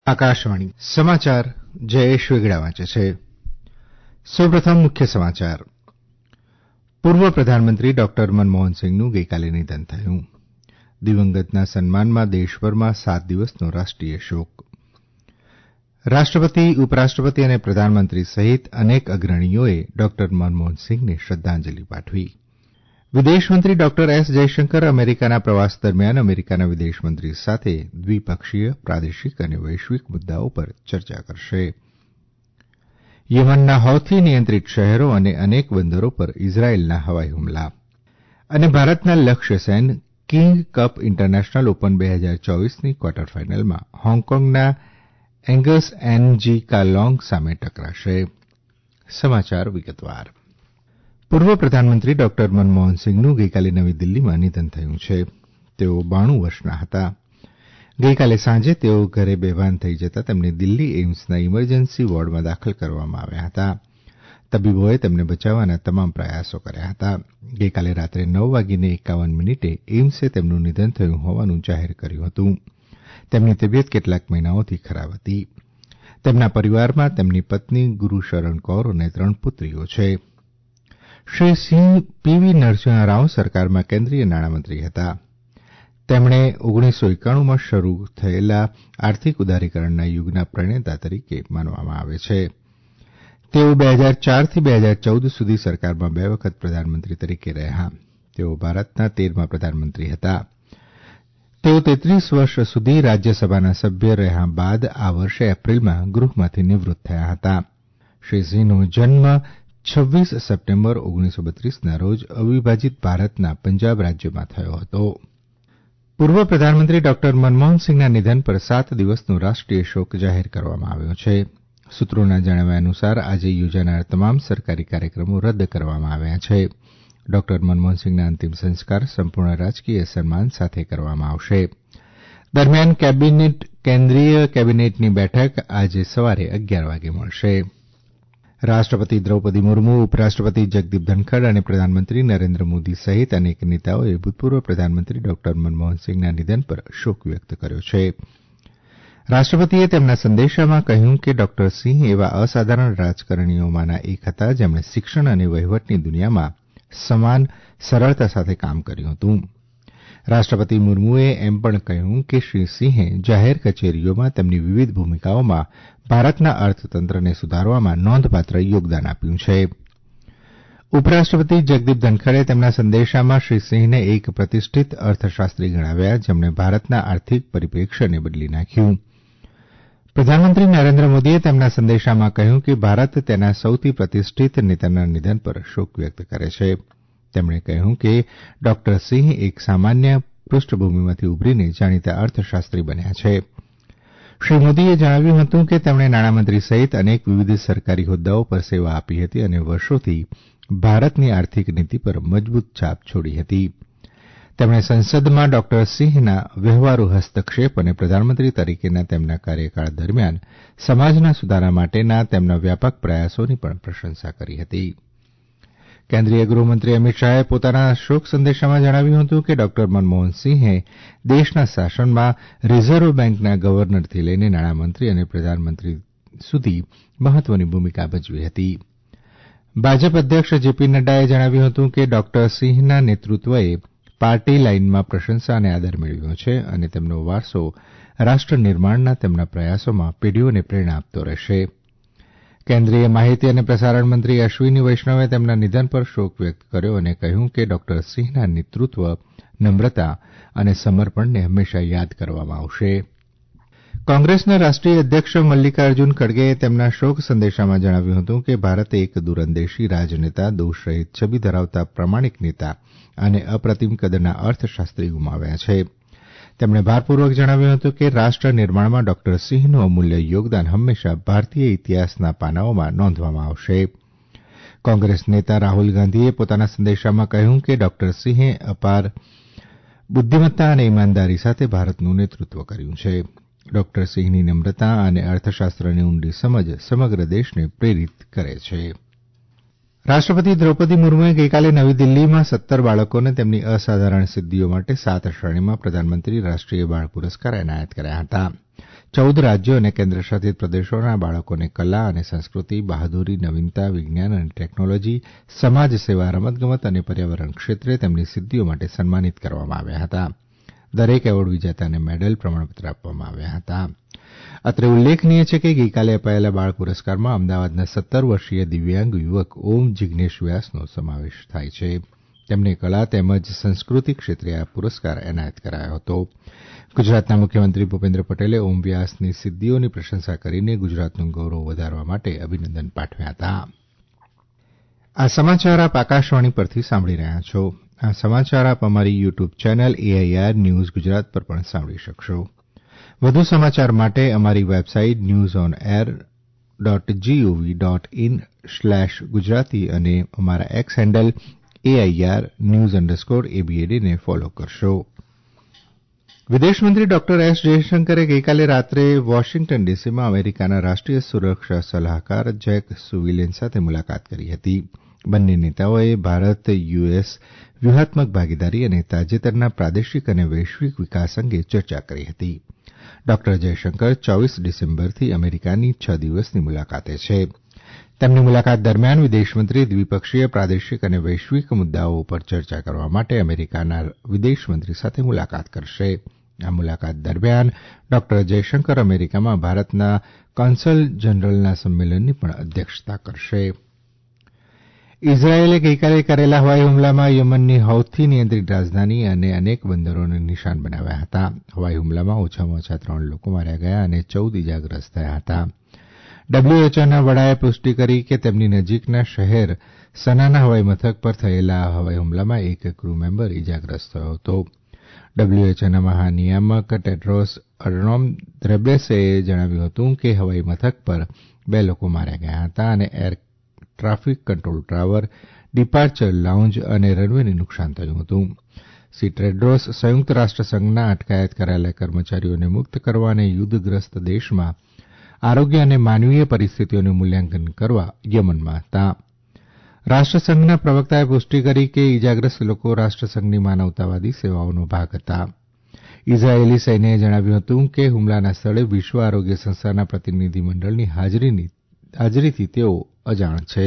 આકાશવાણી સમાચાર જયેશ વેગડા વાંચે છે. સૌપ્રથમ મુખ્ય સમાચાર. પૂર્વ પ્રધાનમંત્રી ડોક્ટર મનમોહનસિંહનું ગઇકાલે નિધન થયું. દિવંગતના સન્માનમાં દેશભરમાં 7 દિવસનો રાષ્ટ્રીય શોક. રાષ્ટ્રપતિ, ઉપરાષ્ટ્રપતિ અને પ્રધાનમંત્રી સહિત અનેક અગ્રણીઓએ ડોક્ટર મનમોહનસિંહને શ્રદ્ધાંજલિ પાઠવી. વિદેશમંત્રી ડોક્ટર એસ જયશંકર અમેરિકાના પ્રવાસ દરમિયાન અમેરિકાના વિદેશમંત્રી સાથે દ્વિપક્ષીય, પ્રાદેશિક અને વૈશ્વિક મુદ્દાઓ પર ચર્ચા કરશે. યમનના હૌથી નિયંત્રિત શહેરો અને અનેક બંદરો પર ઇઝરાયેલના હવાઇ હુમલા અને ભારતના Lakshya Sen King Cup International Open 2024ની ક્વાર્ટર ફાઇનલમાં હોંગકોંગના એંગસ એન જી કાલોંગ સામે ટકરાશે. સમાચાર વિગતવાર. પૂર્વ પ્રધાનમંત્રી ડોક્ટર મનમોહનસિંહનું ગઇકાલે નવી દિલ્હીમાં નિધન થયું છે. તેઓ 92 વર્ષના હતા. ગઇકાલે સાંજે તેઓ ઘરે બેભાન થઇ જતા તેમને દિલ્હી એઇમ્સના ઇમરજન્સી વોર્ડમાં દાખલ કરવામાં આવ્યા હતા. તબીબોએ તેમને બચાવવાના તમામ પ્રયાસો કર્યા હતા. ગઇકાલે રાત્રે 9:51 એઇમ્સે તેમનું નિધન થયું હોવાનું જાહેર કર્યું હતું. તેમની તબિયત કેટલાક મહિનાઓથી ખરાબ હતી. તેમના પરિવારમાં તેમની પત્ની ગુરૂશરણ કૌર અને 3 પુત્રીઓ છે. શ્રી સિંહ પીવી નરસિંહ રાવ સરકારમાં કેન્દ્રીય નાણામંત્રી હતા. તેમણે 1991માં શરૂ થયેલા આર્થિક ઉદારીકરણના યુગના પ્રણેતા તરીકે માનવામાં આવે છે. તેઓ 2004થી 2014 સુધી સરકારમાં 2 વખત પ્રધાનમંત્રી તરીકે રહ્યા. તેઓ ભારતના 13મા પ્રધાનમંત્રી હતા. તેઓ 33 વર્ષ સુધી રાજ્યસભાના સભ્ય રહ્યા બાદ આ વર્ષે એપ્રિલમાં ગૃહમાંથી નિવૃત્ત થયા હતા. શ્રી સિંહનો જન્મ 26 સપ્ટેમ્બર 1932ના રોજ અવિભાજીત ભારતના પંજાબ રાજ્યમાં થયો હતો. પૂર્વ પ્રધાનમંત્રી ડોક્ટર મનમોહનસિંહના નિધન પર 7 દિવસનો રાષ્ટ્રીય શોક જાહેર કરવામાં આવ્યો છે. સૂત્રોના જણાવ્યા અનુસાર આજે યોજાનાર તમામ સરકારી કાર્યક્રમો રદ કરવામાં આવ્યા છે. ડોક્ટર મનમોહનસિંહના અંતિમ સંસ્કાર સંપૂર્ણ રાજકીય સન્માન સાથે કરવામાં આવશે. દરમિયાન કેન્દ્રીય કેબિનેટની બેઠક આજે સવારે 11 વાગે મળશે. રાષ્ટ્રપતિ દ્રૌપદી મુર્મુ, ઉપરાષ્ટ્રપતિ જગદીપ ધનખડ અને પ્રધાનમંત્રી નરેન્દ્ર મોદી સહિત અનેક નેતાઓએ ભૂતપૂર્વ પ્રધાનમંત્રી ડોક્ટર મનમોહનસિંહના નિધન પર શોક વ્યક્ત કર્યો છે. રાષ્ટ્રપતિએ તેમના સંદેશામાં કહ્યું કે ડોક્ટર સિંહ એવા અસાધારણ રાજકારણીઓમાંના એક હતા જેમણે શિક્ષણ અને વહીવટની દુનિયામાં સમાન સરળતા સાથે કામ કર્યું હતું. રાષ્ટ્રપતિ મુર્મુએ એમ પણ કહ્યું કે શ્રી સિંહે જાહેર કચેરીઓમાં તેમની વિવિધ ભૂમિકાઓમાં ભારતના અર્થતંત્રને સુધારવામાં નોંધપાત્ર યોગદાન આપ્યું છે. ઉપરાષ્ટ્રપતિ જગદીપ ધનખડે તેમના સંદેશામાં શ્રી સિંહને એક પ્રતિષ્ઠિત અર્થશાસ્ત્રી ગણાવ્યા જેમણે ભારતના આર્થિક પરિપ્રેક્ષ્યને બદલી નાખ્યું. પ્રધાનમંત્રી નરેન્દ્ર મોદીએ તેમના સંદેશામાં કહ્યું કે ભારત તેના સૌથી પ્રતિષ્ઠિત નેતાના નિધન પર શોક વ્યક્ત કરે છે. તેમણે કહ્યું કે ડોક્ટર સિંહ એક સામાન્ય પૃષ્ઠભૂમિમાંથી ઉભરીને જાણીતા અર્થશાસ્ત્રી બન્યા છે. શ્રી મોદીએ જણાવ્યું હતું કે તેમણે નાણામંત્રી સહિત અનેક વિવિધ સરકારી હોદ્દાઓ પર સેવા આપી હતી અને વર્ષોથી ભારતની આર્થિક નીતિ પર મજબૂત છાપ છોડી હતી. તેમણે સંસદમાં ડોક્ટર સિંહના વ્યવહારુ હસ્તક્ષેપ અને પ્રધાનમંત્રી તરીકેના તેમના કાર્યકાળ દરમિયાન સમાજના સુધારા માટેના તેમના વ્યાપક પ્રયાસોની પણ પ્રશંસા કરી હતી. કેન્દ્રીય ગૃહમંત્રી અમિત શાહે પોતાના શોક સંદેશામાં જણાવ્યું હતું કે ડોક્ટર મનમોહનસિંહે દેશના શાસનમાં રિઝર્વ બેન્કના ગવર્નરથી લઈને નાણામંત્રી અને પ્રધાનમંત્રી સુધી મહત્વની ભૂમિકા ભજવી હતી. ભાજપ અધ્યક્ષ જેપી નડ્ડાએ જણાવ્યું હતું કે ડોક્ટર સિંહના નેતૃત્વએ પાર્ટી લાઇનમાં પ્રશંસા અને આદર મેળવ્યો છે અને તેમનો વારસો રાષ્ટ્ર નિર્માણના તેમના પ્રયાસોમાં પેઢીઓને પ્રેરણા આપતો રહેશે. કેન્દ્રીય માહિતી અને પ્રસારણ મંત્રી અશ્વિની વૈષ્ણવે તેમના નિધન પર શોક વ્યક્ત કર્યો અને કહ્યું કે ડોક્ટર સિંહના નેતૃત્વ, નમ્રતા અને સમર્પણને હંમેશા યાદ કરવામાં આવશે. કોંગ્રેસના રાષ્ટ્રીય અધ્યક્ષ મલ્લિકાર્જુન ખડગેએ તેમના શોક સંદેશામાં જણાવ્યું હતું કે ભારતે એક દૂરંદેશી રાજનેતા, દોષરહિત છબી ધરાવતા પ્રામાણિક નેતા અને અપ્રતિમ કદના અર્થશાસ્ત્રી ગુમાવ્યા છે. તેમણે ભારપૂર્વક જણાવ્યું હતું કે રાષ્ટ્ર નિર્માણમાં ડોક્ટર સિંહનું અમૂલ્ય યોગદાન હંમેશા ભારતીય ઇતિહાસના પાનાઓમાં નોંધવામાં આવશે. કોંગ્રેસ નેતા રાહુલ ગાંધીએ પોતાના સંદેશામાં કહ્યું કે ડોક્ટર સિંહે અપાર બુદ્ધિમત્તા અને ઇમાનદારી સાથે ભારતનું નેતૃત્વ કર્યું છે. ડોક્ટર સિંહની નમ્રતા અને અર્થશાસ્ત્રની ઊંડી સમજ સમગ્ર દેશને પ્રેરિત કરે છે. રાષ્ટ્રપતિ દ્રૌપદી મુર્મુએ ગઈકાલે નવી દિલ્હીમાં 17 બાળકોને તેમની અસાધારણ સિદ્ધિઓ માટે 7 શ્રેણીમાં પ્રધાનમંત્રી રાષ્ટ્રીય બાળ પુરસ્કાર એનાયત કર્યા હતા. 14 રાજ્યો અને કેન્દ્રશાસિત પ્રદેશોના બાળકોને કલા અને સંસ્કૃતિ, બહાદુરી, નવીનતા, વિજ્ઞાન અને ટેકનોલોજી, સમાજ સેવા, રમતગમત અને પર્યાવરણ ક્ષેત્રે તેમની સિદ્ધિઓ માટે સન્માનિત કરવામાં આવ્યા હતા. દરેક એવોર્ડ વિજેતાને મેડલ, પ્રમાણપત્ર આપવામાં આવ્યા હતા. અત્રે ઉલ્લેખનીય છે કે ગઈકાલે અપાયેલા બાળ પુરસ્કારમાં અમદાવાદના 17 વર્ષીય દિવ્યાંગ યુવક ઓમ જિજ્ઞેશ વ્યાસનો સમાવેશ થાય છે. તેમને કલા તેમજ સંસ્કૃતિ ક્ષેત્રે આ પુરસ્કાર એનાયત કરાયો હતો. ગુજરાતના મુખ્યમંત્રી ભૂપેન્દ્ર પટેલે ઓમ વ્યાસની સિદ્ધિઓની પ્રશંસા કરીને ગુજરાતનું ગૌરવ વધારવા માટે અભિનંદન પાઠવ્યા હતા. આ સમાચાર આપ આકાશવાણી પરથી સાંભળી રહ્યા છો. આ સમાચાર આપ અમારી YouTube channel AIR News Gujarat પર પણ સાંભળી શકશો. વધુ સમાચાર માટે અમારી વેબસાઇટ newsonair.gov.in/gujarati અને અમારા એક્સ હેન્ડલ AIR_news_ABAD ને ફોલો કરશો. વિદેશમંત્રી ડોક્ટર એસ જયશંકરે ગઈકાલે રાત્રે વોશિંગ્ટન ડીસીમાં અમેરિકાના રાષ્ટ્રીય સુરક્ષા સલાહકાર જેક સુલિવાન સાથે મુલાકાત કરી હતી. બંને નેતાઓએ ભારત યુએસ વ્યૂહાત્મક ભાગીદારી અને તાજેતરના પ્રાદેશિક અને વૈશ્વિક વિકાસ અંગે ચર્ચા કરી હતી. ડોક્ટર જયશંકર 24 ડિસેમ્બરથી અમેરિકાની 6 દિવસની મુલાકાતે છે. તેમની મુલાકાત દરમિયાન વિદેશમંત્રી દ્વિપક્ષીય, પ્રાદેશિક અને વૈશ્વિક મુદ્દાઓ ઉપર ચર્ચા કરવા માટે અમેરિકાના વિદેશમંત્રી સાથે મુલાકાત કરશે. આ મુલાકાત દરમિયાન ડોક્ટર જયશંકર અમેરિકામાં ભારતના કોન્સલ જનરલના સંમેલનની પણ અધ્યક્ષતા કરશે. ઇઝરાયેલે ગઈકાલે કરેલા હવાઈ હુમલામાં યમનની હૌથી નિયંત્રિત રાજધાની અને અનેક બંદરોને નિશાન બનાવ્યા હતા. હવાઈ હુમલામાં ઓછામાં ઓછા 3 લોકો માર્યા ગયા અને 14 ઇજાગ્રસ્ત થયા હતા. WHOના વડાએ પુષ્ટિ કરી કે તેમની નજીકના શહેર સનાના હવાઈ મથક પર થયેલા હવાઈ હુમલામાં એક ક્રૂ મેમ્બર ઇજાગ્રસ્ત થયો હતો. WHOના મહાનિયામક ટેડ્રોસ અધનોમ ઘેબ્રેયસસે જણાવ્યું હતું કે હવાઈ મથક પર 2 લોકો માર્યા ગયા હતા અને air traffic control tower, departure lounge અને રનવેને નુકસાન થયું હતું. શ્રી ટેડ્રોસ સંયુક્ત રાષ્ટ્રસંઘના અટકાયત કરાયેલા કર્મચારીઓને મુક્ત કરવા અને યુદ્ધગ્રસ્ત દેશમાં આરોગ્ય અને માનવીય પરિસ્થિતિઓનું મૂલ્યાંકન કરવા યમનમાં હતા. રાષ્ટ્રસંઘના પ્રવક્તાએ પુષ્ટિ કરી કે ઇજાગ્રસ્ત લોકો રાષ્ટ્રસંઘની માનવતાવાદી સેવાઓનો ભાગ હતા. ઇઝરાયેલી સૈન્યએ જણાવ્યું હતું કે હુમલાના સ્થળે વિશ્વ આરોગ્ય સંસ્થાના પ્રતિનિધિમંડળની હાજરીથી તેઓ અજાણ છે.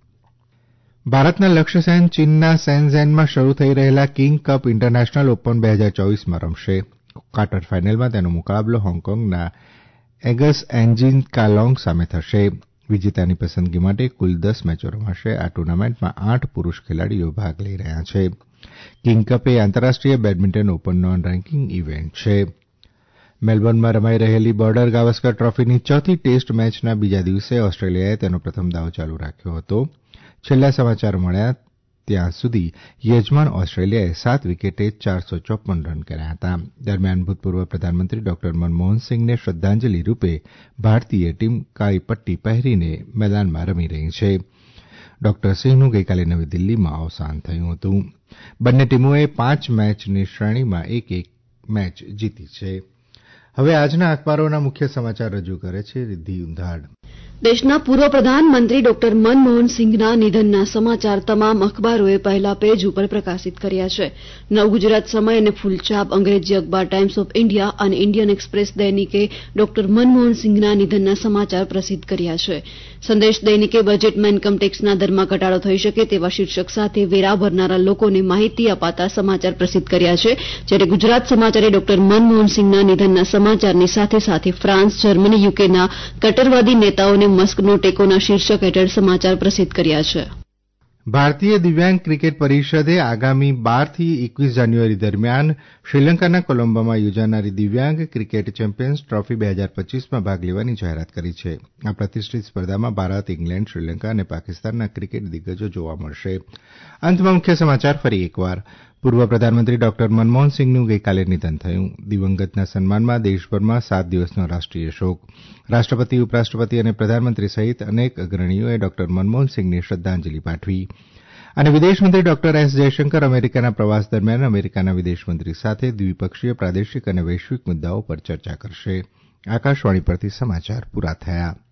ભારતના લક્ષ્ય સેન ચીનના શેનઝેનમાં શરૂ થઈ રહેલા કિંગ કપ ઇન્ટરનેશનલ ઓપન 2024માં રમશે. ક્વાર્ટર ફાઇનલમાં તેનો મુકાબલો હોંગકોંગના એગસ એન્જિન કાલોંગ સામે થશે. વિજેતાની પસંદગી માટે કુલ 10 મેચો રમાશે. આ ટુર્નામેન્ટમાં 8 પુરૂષ ખેલાડીઓ ભાગ લઈ રહ્યા છે. કિંગ કપ એ આંતરરાષ્ટ્રીય badminton open non ranking event છે. મેલબોર્નમાં રમાઈ રહેલી બોર્ડર ગાવસ્કર ટ્રોફીની ચોથી ટેસ્ટ મેચના બીજા દિવસે ઓસ્ટ્રેલિયાએ તેનો પ્રથમ દાવ ચાલુ રાખ્યો હતો. છેલ્લા સમાચાર મળ્યા ત્યાં સુધી યજમાન ઓસ્ટ્રેલિયાએ 7 વિકેટે 454 રન કર્યા હતા. દરમિયાન ભૂતપૂર્વ પ્રધાનમંત્રી ડોક્ટર મનમોહનસિંહને શ્રદ્ધાંજલિ રૂપે ભારતીય ટીમ કાળી પટ્ટી પહેરીને મેદાનમાં રમી રહી છે. ડોક્ટર સિંહનું ગઈકાલે નવી દિલ્હીમાં અવસાન થયું હતું. બંને ટીમોએ 5 મેચની શ્રેણીમાં એક મેચ જીતી છે. હવે આજના અખબારોના મુખ્ય સમાચાર રજૂ કરે છે રિદ્ધિ ઉંધાડ. દેશના પૂર્વ પ્રધાનમંત્રી ડોક્ટર મનમોહનસિંહના નિધનના સમાચાર તમામ અખબારોએ પહેલા પેજ ઉપર પ્રકાશિત કર્યા છે. નવગુજરાત સમય અને ફૂલછાપ, અંગ્રેજી અખબાર ટાઇમ્સ ઓફ ઇન્ડિયા અને ઇન્ડિયન એક્સપ્રેસ દૈનિકે ડોક્ટર મનમોહનસિંહના નિધનના સમાચાર પ્રસિદ્ધ કર્યા છે. સંદેશ દૈનિકે બજેટમાં ઇન્કમટેક્સના દરમાં ઘટાડો થઈ શકે તેવા શીર્ષક સાથે વેરા ભરનારા લોકોને માહિતી અપાતા સમાચાર પ્રસિદ્ધ કર્યા છે. જ્યારે ગુજરાત સમાચારે ડોક્ટર મનમોહનસિંહના નિધનના સમાચારની સાથે સાથે ફ્રાન્સ, જર્મની, યુકેના કટ્ટરવાદી નેતાઓને મસ્કનો ટેકોના શીર્ષક હેઠળ સમાચાર પ્રસિદ્ધ કર્યા છે. ભારતીય દિવ્યાંગ ક્રિકેટ પરિષદે આગામી 12 થી 21 જાન્યુઆરી દરમિયાન શ્રીલંકાના કોલંબોમાં યોજાનારી દિવ્યાંગ ક્રિકેટ ચેમ્પિયન્સ ટ્રોફી 2025માં ભાગ લેવાની જાહેરાત કરી છે. આ પ્રતિષ્ઠિત સ્પર્ધામાં ભારત, ઇંગ્લેન્ડ, શ્રીલંકા અને પાકિસ્તાનના ક્રિકેટ દિગ્ગજો જોવા મળશે. અંતમાં મુખ્ય સમાચાર ફરી એકવાર. પૂર્વ પ્રધાનમંત્રી ડોક્ટર મનમોહનસિંહનું ગઈકાલે નિધન થયું. દિવંગતના સન્માનમાં દેશભરમાં 7 દિવસનો રાષ્ટ્રીય શોક. રાષ્ટ્રપતિ, ઉપરાષ્ટ્રપતિ અને પ્રધાનમંત્રી સહિત અનેક અગ્રણીઓએ ડોક્ટર મનમોહનસિંહને શ્રદ્ધાંજલિ પાઠવી. અને વિદેશમંત્રી ડોક્ટર એસ જયશંકર અમેરિકાના પ્રવાસ દરમિયાન અમેરિકાના વિદેશમંત્રી સાથે દ્વિપક્ષીય, પ્રાદેશિક અને વૈશ્વિક મુદ્દાઓ પર ચર્ચા કરશે. આકાશવાણી પરથી સમાચાર પૂરા થયા.